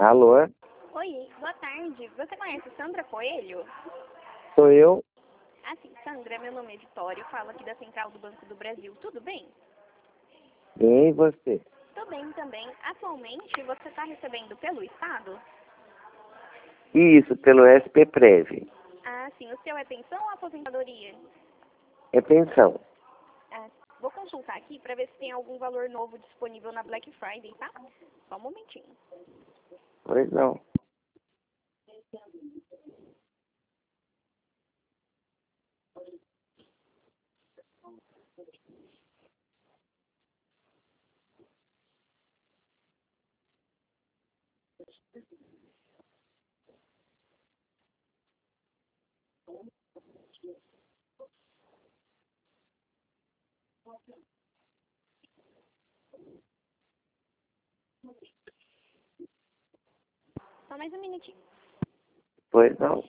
Alô? Oi, boa tarde. Você conhece Sandra Coelho? Sou eu? Ah, sim, Sandra, meu nome é Vitória, eu falo aqui da Central do Banco do Brasil. Tudo bem? Bem, e você? Tô bem também. Atualmente, você está recebendo pelo Estado? Isso, pelo SPPrev. Ah, sim. O seu é pensão ou aposentadoria? É pensão. Ah, vou consultar aqui para ver se tem algum valor novo disponível na Black Friday, tá? Só um momentinho. Pois não. Só mais um minutinho. Pois não.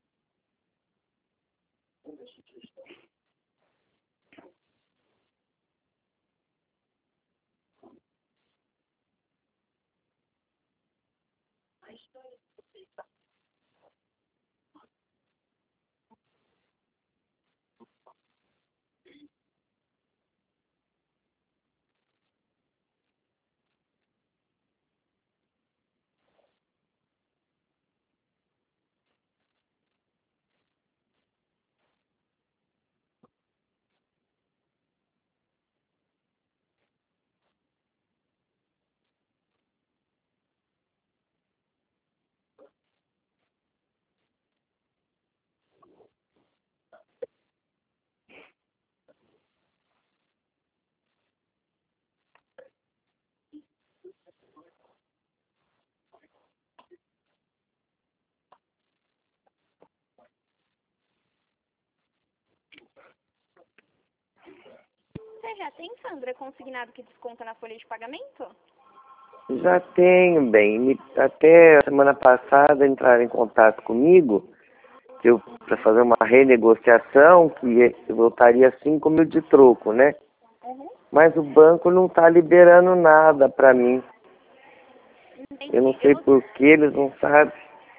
Você já tem, Sandra, consignado que desconta na folha de pagamento? Já tenho, bem. Até a semana passada entraram em contato comigo para fazer uma renegociação que voltaria 5 mil de troco, né? Uhum. Mas o banco não está liberando nada para mim. Eu não Entendi. sei por que eles não sabem.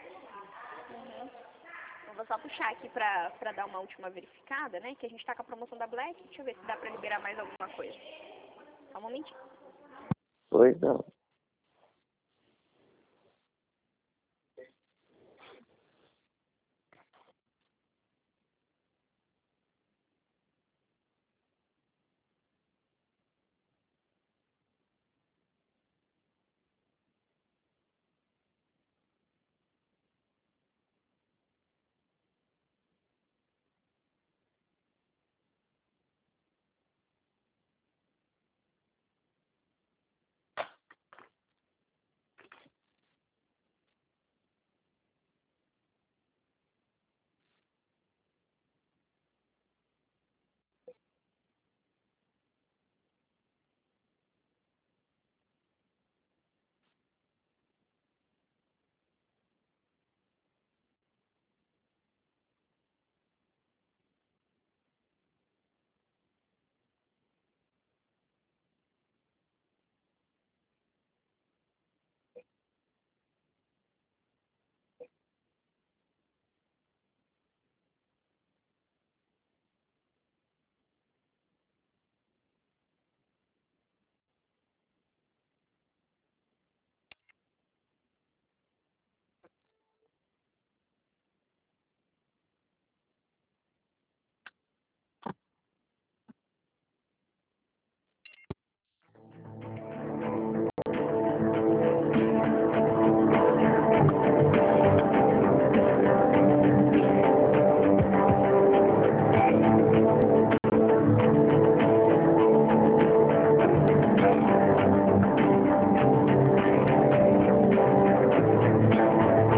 Eu vou só puxar aqui pra dar uma última verificada, né? Que a gente tá com a promoção da Black. Deixa eu ver se dá pra liberar mais alguma coisa. Só um momentinho. Pois não.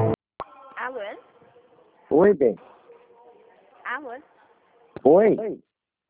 Alô? Oi, bem. Alô? Oi?